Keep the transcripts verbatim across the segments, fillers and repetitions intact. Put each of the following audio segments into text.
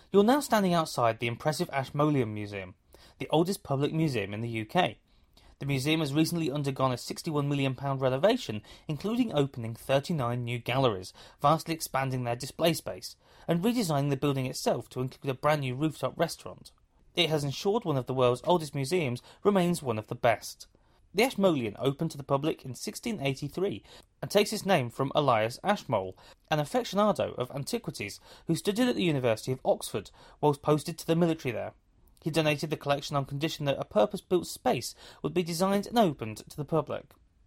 You're now standing outside the impressive Ashmolean Museum, the oldest public museum in the U K. The museum has recently undergone a sixty-one million pounds renovation, including opening thirty-nine new galleries, vastly expanding their display space, and redesigning the building itself to include a brand new rooftop restaurant. It has ensured one of the world's oldest museums remains one of the best. The Ashmolean opened to the public in sixteen eighty-three and takes its name from Elias Ashmole, an aficionado of antiquities who studied at the University of Oxford whilst posted to the military there. He donated the collection on condition that a purpose-built space would be designed and opened to the public.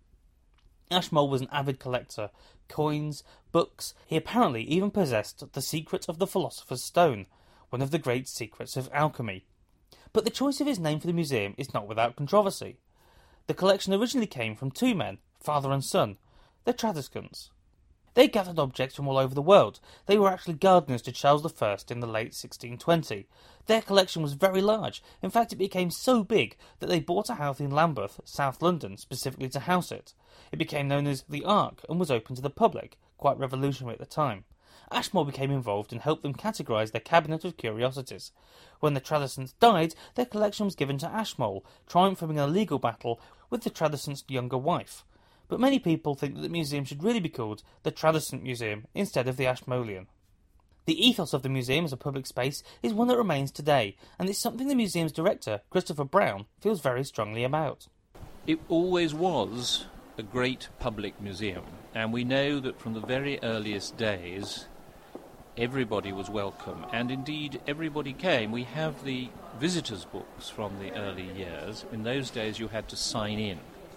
Ashmole was an avid collector. Coins, books, he apparently even possessed the secret of the Philosopher's Stone, one of the great secrets of alchemy. But the choice of his name for the museum is not without controversy. The collection originally came from two men, father and son, the Tradiscons. They gathered objects from all over the world. They were actually gardeners to Charles the First in the late sixteen twenty. Their collection was very large. In fact, it became so big that they bought a house in Lambeth, South London, specifically to house it. It became known as the Ark and was open to the public, quite revolutionary at the time. Ashmole became involved and helped them categorise their cabinet of curiosities. When the Tradiscons died, their collection was given to Ashmole, triumphing in a legal battle with the Tradiscons' younger wife. But many people think that the museum should really be called the Tradiscont Museum instead of the Ashmolean. The ethos of the museum as a public space is one that remains today, and it's something the museum's director, Christopher Brown, feels very strongly about. It always was a great public museum, and we know that from the very earliest days everybody was welcome, and indeed everybody came. We have the visitors' books from the early years. In those days you had to sign in,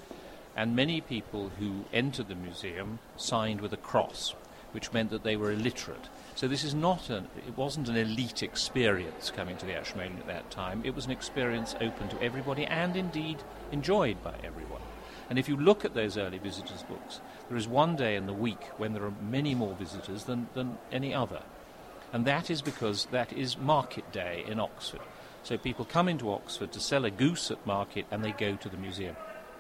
and many people who entered the museum signed with a cross, which meant that they were illiterate. So this is not an, it wasn't an elite experience coming to the Ashmolean at that time. It was an experience open to everybody and indeed enjoyed by everyone. And if you look at those early visitors' books, there is one day in the week when there are many more visitors than, than any other. And that is because that is market day in Oxford. So people come into Oxford to sell a goose at market and they go to the museum.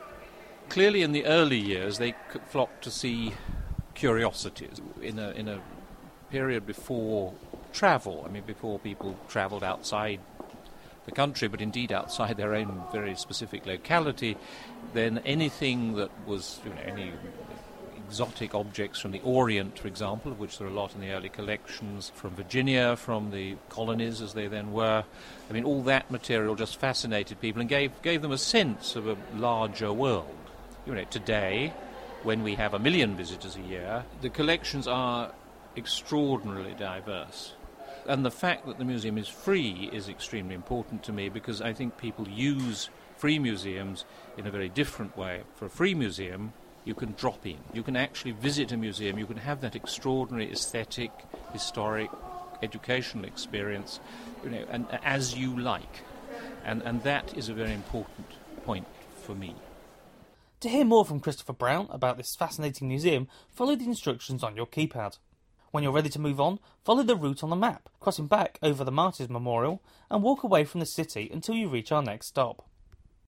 Clearly in the early years they flocked to see curiosities in a, in a period before travel, I mean before people travelled outside the country, but indeed outside their own very specific locality. Then anything that was, you know, any exotic objects from the Orient, for example, of which there are a lot in the early collections, from Virginia, from the colonies as they then were. I mean, all that material just fascinated people and gave gave them a sense of a larger world. You know, today, when we have a million visitors a year, the collections are extraordinarily diverse. And the fact that the museum is free is extremely important to me, because I think people use free museums in a very different way. For a free museum, you can drop in. You can actually visit a museum. You can have that extraordinary aesthetic, historic, educational experience, you know, and as you like. And, and that is a very important point for me. To hear more from Christopher Brown about this fascinating museum, follow the instructions on your keypad. When you're ready to move on, follow the route on the map, crossing back over the Martyrs Memorial and walk away from the city until you reach our next stop.